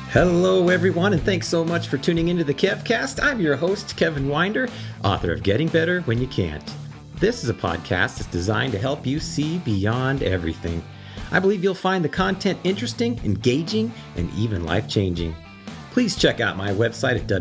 Hello, everyone, and thanks so much for tuning into the KevCast. I'm your host, Kevin Winder, author of Getting Better When You Can't. This is a podcast that's designed to help you see beyond everything. I believe you'll find the content interesting, engaging, and even life-changing. Please check out my website at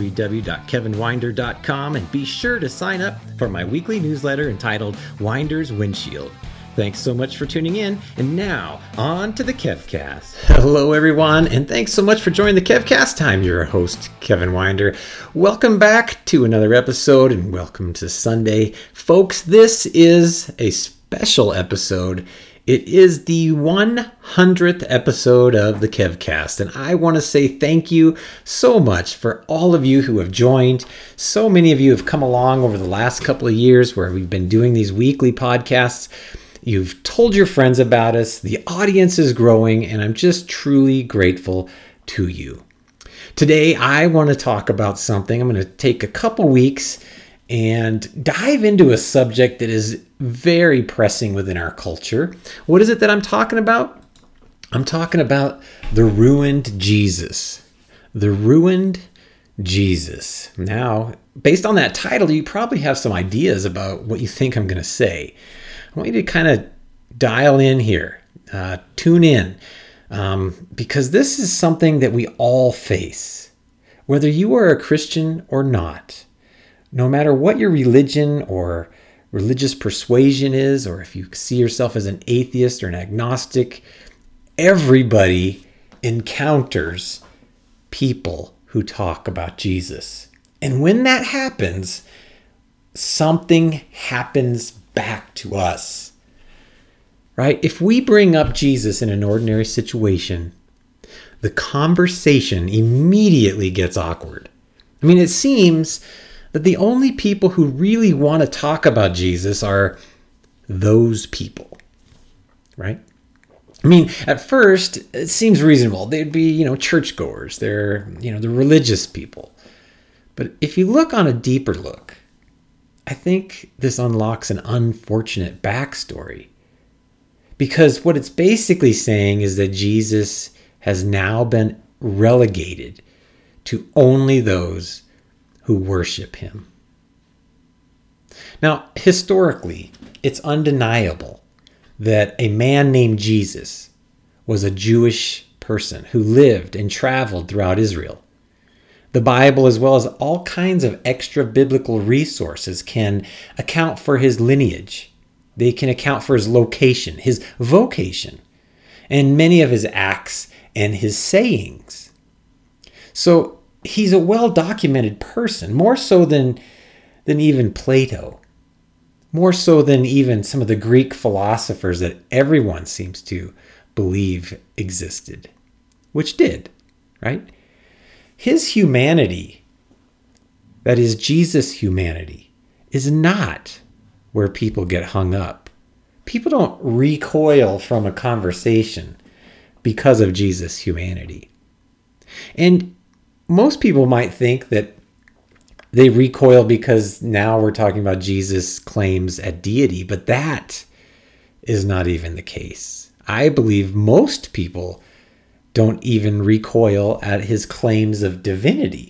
www.kevinwinder.com and be sure to sign up for my weekly newsletter entitled Winder's Windshield. Thanks so much for tuning in, and now, on to the KevCast. Hello, everyone, and thanks so much for joining the KevCast. I'm your host, Kevin Winder. Welcome back to another episode, and welcome to Sunday. Folks, this is a special episode. It is the 100th episode of the KevCast, and I want to say thank you so much for all of you who have joined. So many of you have come along over the last couple of years where we've been doing these weekly podcasts. You've told your friends about us. The audience is growing, and I'm just truly grateful to you. Today, I want to talk about something. I'm going to take a couple weeks and dive into a subject that is very pressing within our culture. What is it that I'm talking about? I'm talking about the ruined Jesus. The ruined Jesus. Now, based on that title, you probably have some ideas about what you think I'm going to say. I want you to kind of dial in here, tune in, because this is something that we all face, whether you are a Christian or not. No matter what your religion or religious persuasion is, or if you see yourself as an atheist or an agnostic, everybody encounters people who talk about Jesus. And when that happens, something happens back to us, right? If we bring up Jesus in an ordinary situation, the conversation immediately gets awkward. I mean, it seems that the only people who really want to talk about Jesus are those people, right? I mean, at first, it seems reasonable. They'd be, churchgoers. They're, the religious people. But if you look on a deeper look, I think this unlocks an unfortunate backstory, because what it's basically saying is that Jesus has now been relegated to only those who worship him. Now, historically, it's undeniable that a man named Jesus was a Jewish person who lived and traveled throughout Israel. The Bible, as well as all kinds of extra biblical resources, can account for his lineage. They can account for his location, his vocation, and many of his acts and his sayings. So he's a well-documented person, more so than even Plato, more so than even some of the Greek philosophers that everyone seems to believe existed, which did, right? His humanity, that is Jesus' humanity, is not where people get hung up. People don't recoil from a conversation because of Jesus' humanity. And most people might think that they recoil because now we're talking about Jesus' claims at deity, but that is not even the case. I believe most people don't even recoil at his claims of divinity.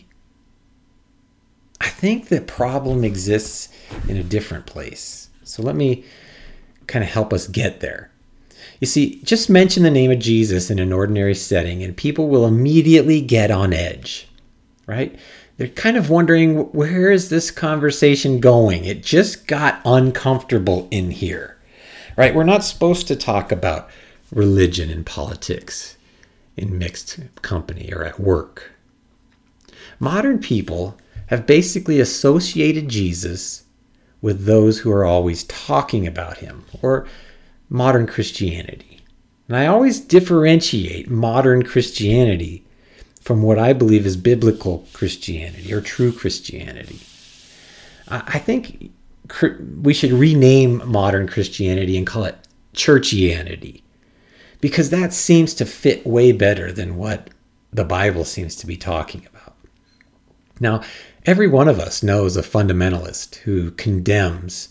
I think the problem exists in a different place. So let me kind of help us get there. You see, just mention the name of Jesus in an ordinary setting and people will immediately get on edge, right? They're kind of wondering, where is this conversation going? It just got uncomfortable in here, right? We're not supposed to talk about religion and politics in mixed company or at work. Modern people have basically associated Jesus with those who are always talking about him, or modern Christianity. And I always differentiate modern Christianity from what I believe is biblical Christianity or true Christianity. I think we should rename modern Christianity and call it churchianity, because that seems to fit way better than what the Bible seems to be talking about. Now, every one of us knows a fundamentalist who condemns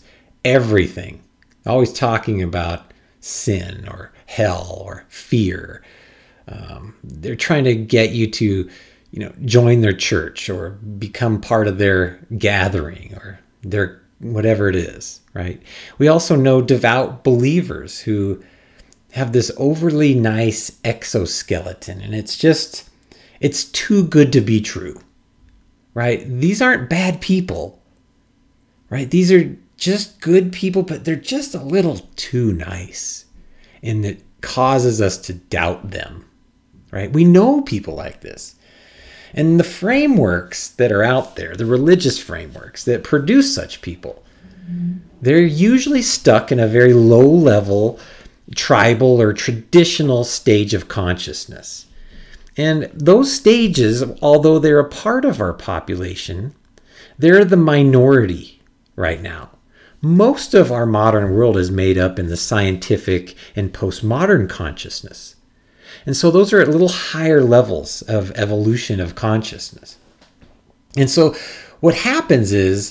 everything, always talking about sin or hell or fear, They're trying to get you to, join their church or become part of their gathering or their whatever it is, right? We also know devout believers who have this overly nice exoskeleton, and it's too good to be true, right? These aren't bad people, right? These are just good people, but they're just a little too nice, and it causes us to doubt them, right? We know people like this. And the frameworks that are out there, the religious frameworks that produce such people, they're usually stuck in a very low level, tribal or traditional stage of consciousness. And those stages, although they're a part of our population, they're the minority right now. Most of our modern world is made up in the scientific and postmodern consciousness. And so those are at little higher levels of evolution of consciousness. And so what happens is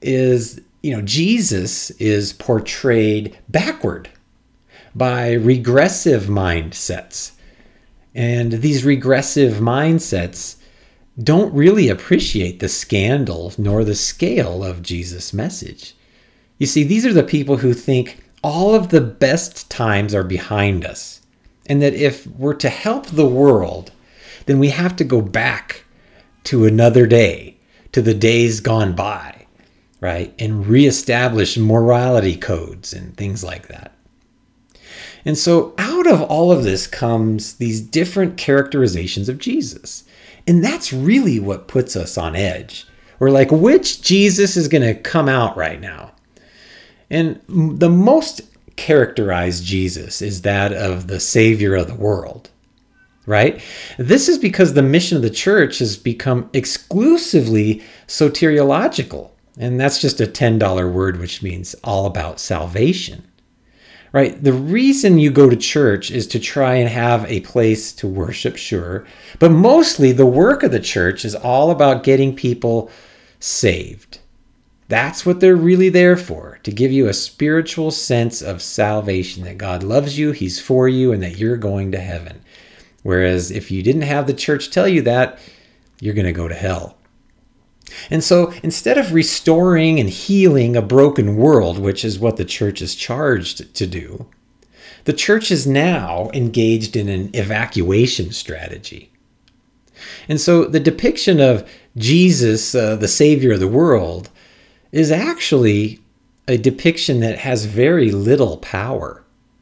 Jesus is portrayed backward by regressive mindsets. And these regressive mindsets don't really appreciate the scandal nor the scale of Jesus' message. You see, these are the people who think all of the best times are behind us, and that if we're to help the world, then we have to go back to another day, to the days gone by, right? And reestablish morality codes and things like that. And so out of all of this comes these different characterizations of Jesus. And that's really what puts us on edge. We're like, which Jesus is going to come out right now? And the most characterized Jesus is that of the Savior of the world, right? This is because the mission of the church has become exclusively soteriological. And that's just a $10 word, which means all about salvation, right? The reason you go to church is to try and have a place to worship, sure. But mostly the work of the church is all about getting people saved. That's what they're really there for, to give you a spiritual sense of salvation, that God loves you, He's for you, and that you're going to heaven. Whereas if you didn't have the church tell you that, you're going to go to hell. And so instead of restoring and healing a broken world, which is what the church is charged to do, the church is now engaged in an evacuation strategy. And so the depiction of Jesus, the Savior of the world, is actually a depiction that has very little power.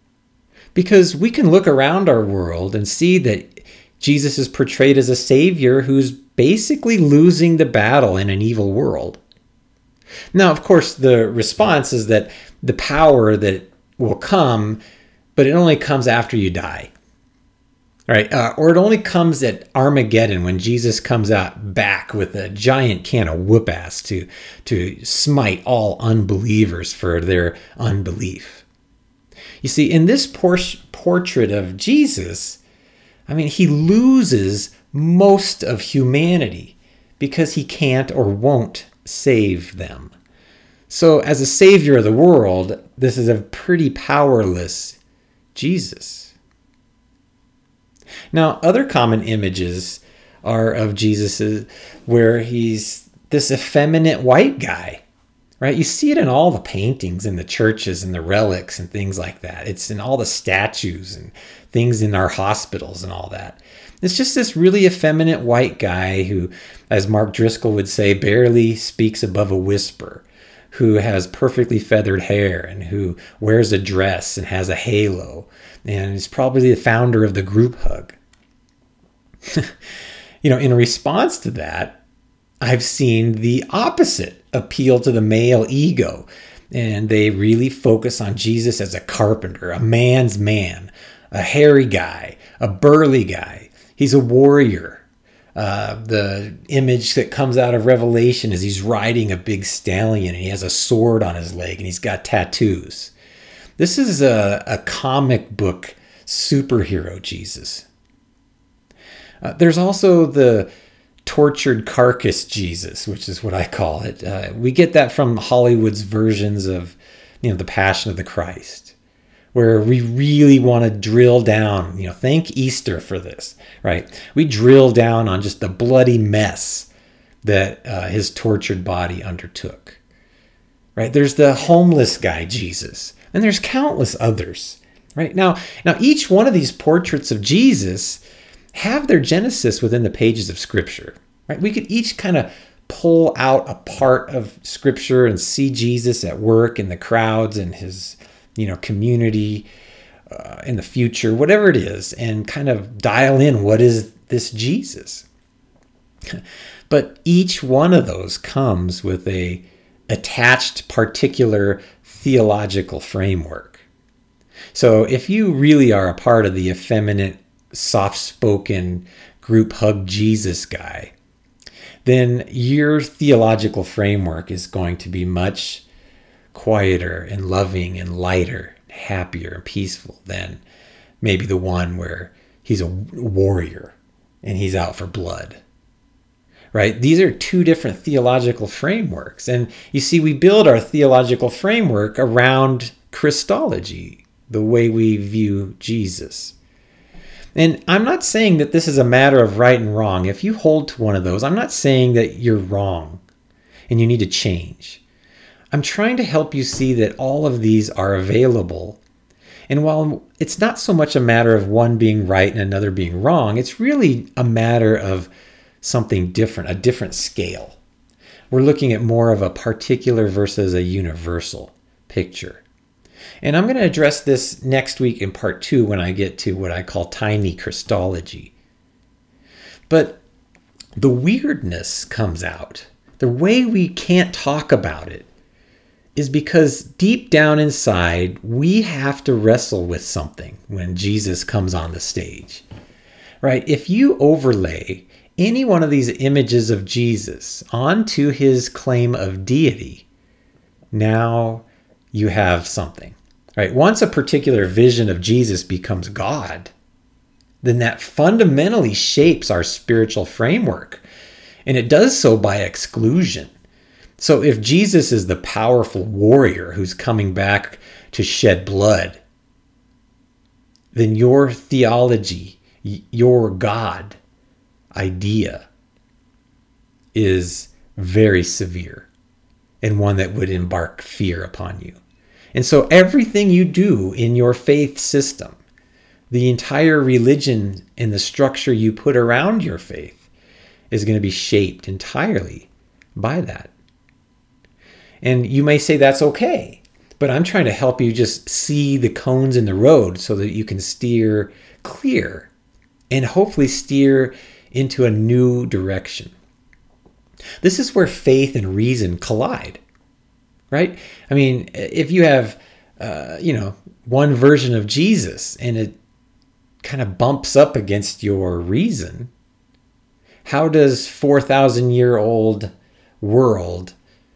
Because we can look around our world and see that Jesus is portrayed as a savior who's basically losing the battle in an evil world. Now, of course, the response is that the power that will come, but it only comes after you die. Right? Or it only comes at Armageddon when Jesus comes out back with a giant can of whoop ass to smite all unbelievers for their unbelief. You see, in this portrait of Jesus, he loses most of humanity because he can't or won't save them. So as a savior of the world, this is a pretty powerless Jesus. Now, other common images are of Jesus where he's this effeminate white guy, right? You see it in all the paintings in the churches and the relics and things like that. It's in all the statues and things in our hospitals and all that. It's just this really effeminate white guy who, as Mark Driscoll would say, barely speaks above a whisper, who has perfectly feathered hair and who wears a dress and has a halo, and is probably the founder of the group hug. In response to that, I've seen the opposite appeal to the male ego, and they really focus on Jesus as a carpenter, a man's man, a hairy guy, a burly guy. He's a warrior. The image that comes out of Revelation is he's riding a big stallion and he has a sword on his leg and he's got tattoos. This is a comic book superhero Jesus. There's also the tortured carcass Jesus, which is what I call it. We get that from Hollywood's versions of, the Passion of the Christ, where we really want to drill down. Thank Easter for this, right? We drill down on just the bloody mess that his tortured body undertook, right? There's the homeless guy, Jesus, and there's countless others, right? Now each one of these portraits of Jesus have their genesis within the pages of Scripture, right? We could each kind of pull out a part of Scripture and see Jesus at work in the crowds and his community in the future, whatever it is, and kind of dial in, what is this Jesus? But each one of those comes with a attached particular theological framework. So if you really are a part of the effeminate, soft-spoken group hug Jesus guy, then your theological framework is going to be much quieter and loving and lighter, happier and peaceful than maybe the one where he's a warrior and he's out for blood, right? These are two different theological frameworks. And you see, we build our theological framework around Christology, the way we view Jesus. And I'm not saying that this is a matter of right and wrong. If you hold to one of those, I'm not saying that you're wrong and you need to change. I'm trying to help you see that all of these are available. And while it's not so much a matter of one being right and another being wrong, it's really a matter of something different, a different scale. We're looking at more of a particular versus a universal picture. And I'm going to address this next week in part 2 when I get to what I call tiny Christology. But the weirdness comes out. The way we can't talk about it is because deep down inside, we have to wrestle with something when Jesus comes on the stage, right? If you overlay any one of these images of Jesus onto his claim of deity, now you have something, right? Once a particular vision of Jesus becomes God, then that fundamentally shapes our spiritual framework. And it does so by exclusion. So if Jesus is the powerful warrior who's coming back to shed blood, then your theology, your God idea is very severe and one that would embark fear upon you. And so everything you do in your faith system, the entire religion and the structure you put around your faith is going to be shaped entirely by that. And you may say that's okay, but I'm trying to help you just see the cones in the road so that you can steer clear and hopefully steer into a new direction. This is where faith and reason collide, right? I mean, if you have, one version of Jesus and it kind of bumps up against your reason, how does 4,000-year-old world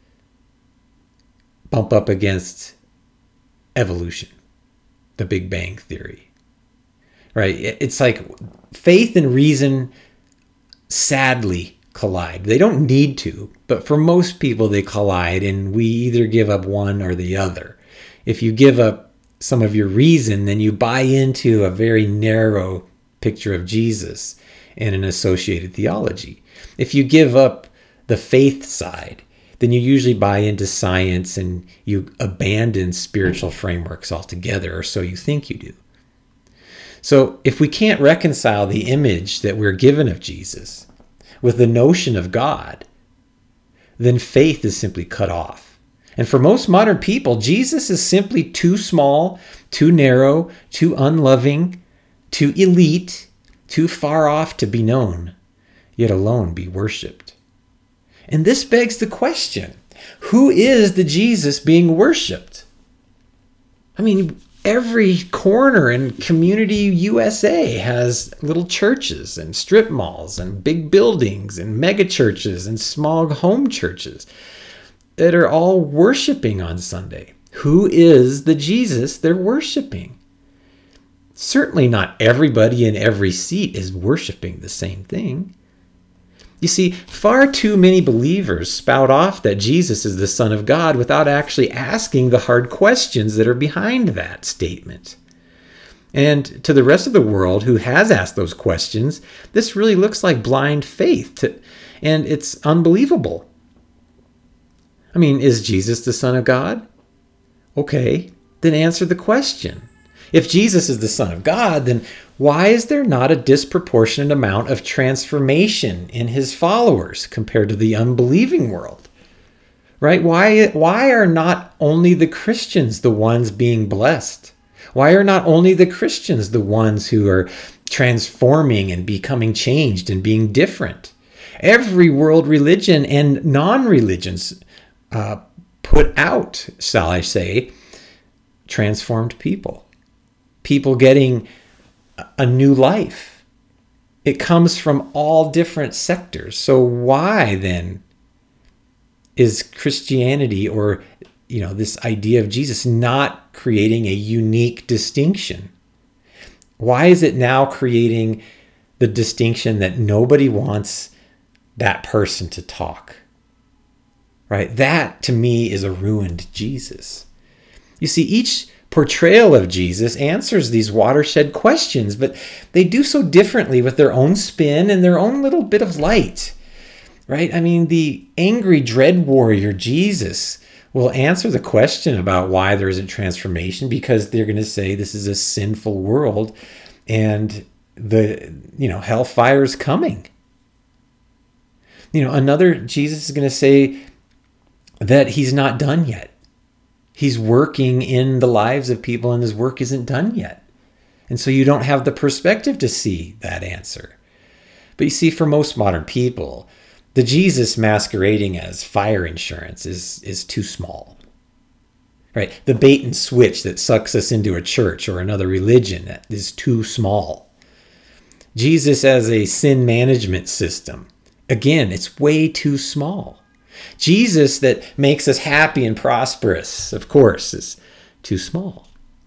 bump up against evolution, the Big Bang Theory, right? It's like faith and reason sadly collide. They don't need to, but for most people they collide, and we either give up one or the other. If you give up some of your reason, then you buy into a very narrow picture of Jesus and an associated theology. If you give up the faith side, then you usually buy into science and you abandon spiritual frameworks altogether, or so you think you do. So if we can't reconcile the image that we're given of Jesus with the notion of God, then faith is simply cut off. And for most modern people, Jesus is simply too small, too narrow, too unloving, too elite, too far off to be known, yet alone be worshipped. And this begs the question, who is the Jesus being worshipped? I mean, every corner in community USA has little churches and strip malls and big buildings and mega churches and small home churches that are all worshiping on Sunday. Who is the Jesus they're worshiping? Certainly not everybody in every seat is worshiping the same thing. You see, far too many believers spout off that Jesus is the Son of God without actually asking the hard questions that are behind that statement. And to the rest of the world who has asked those questions, this really looks like blind faith, and it's unbelievable. I mean, is Jesus the Son of God? Okay, then answer the question. If Jesus is the Son of God, then why is there not a disproportionate amount of transformation in his followers compared to the unbelieving world? Right? Why are not only the Christians the ones being blessed? Why are not only the Christians the ones who are transforming and becoming changed and being different? Every world religion and non-religions put out, shall I say, transformed people. People getting a new life. It comes from all different sectors. So why then is Christianity, or this idea of Jesus, not creating a unique distinction? Why is it now creating the distinction that nobody wants that person to talk? Right? That to me is a ruined Jesus. You see, each portrayal of Jesus answers these watershed questions, but they do so differently with their own spin and their own little bit of light. Right? I mean, the angry dread warrior Jesus will answer the question about why there isn't transformation because they're going to say this is a sinful world and the hellfire is coming. Another Jesus is going to say that he's not done yet. He's working in the lives of people and his work isn't done yet. And so you don't have the perspective to see that answer. But you see, for most modern people, the Jesus masquerading as fire insurance is too small. Right? The bait and switch that sucks us into a church or another religion is too small. Jesus as a sin management system, again, it's way too small. Jesus that makes us happy and prosperous, of course, is too small.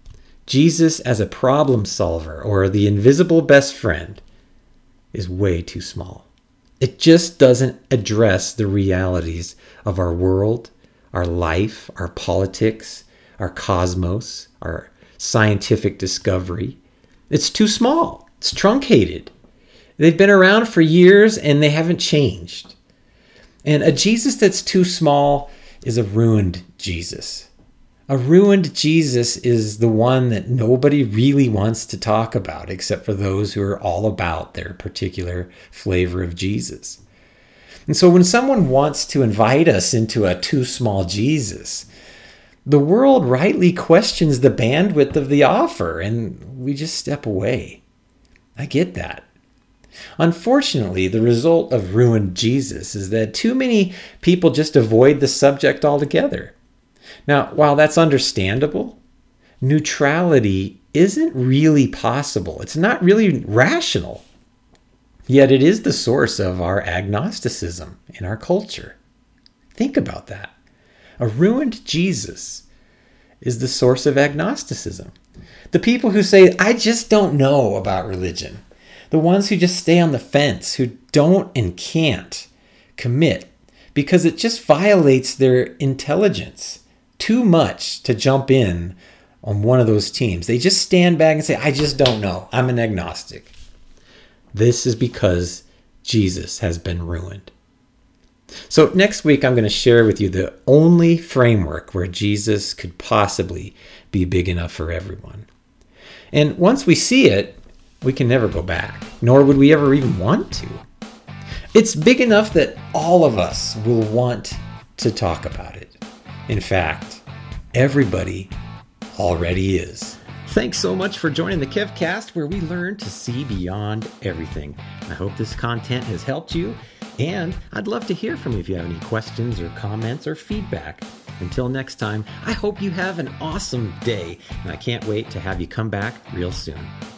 Jesus as a problem solver or the invisible best friend is way too small. It just doesn't address the realities of our world, our life, our politics, our cosmos, our scientific discovery. It's too small. It's truncated. They've been around for years and they haven't changed. And a Jesus that's too small is a ruined Jesus. A ruined Jesus is the one that nobody really wants to talk about except for those who are all about their particular flavor of Jesus. And so when someone wants to invite us into a too small Jesus, the world rightly questions the bandwidth of the offer and we just step away. I get that. Unfortunately, the result of ruined Jesus is that too many people just avoid the subject altogether. Now, while that's understandable, neutrality isn't really possible. It's not really rational. Yet it is the source of our agnosticism in our culture. Think about that. A ruined Jesus is the source of agnosticism. The people who say, I just don't know about religion. The ones who just stay on the fence, who don't and can't commit because it just violates their intelligence too much to jump in on one of those teams. They just stand back and say, I just don't know. I'm an agnostic. This is because Jesus has been ruined. So next week, I'm going to share with you the only framework where Jesus could possibly be big enough for everyone. And once we see it, we can never go back, nor would we ever even want to. It's big enough that all of us will want to talk about it. In fact, everybody already is. Thanks so much for joining the KevCast, where we learn to see beyond everything. I hope this content has helped you, and I'd love to hear from you if you have any questions or comments or feedback. Until next time, I hope you have an awesome day, and I can't wait to have you come back real soon.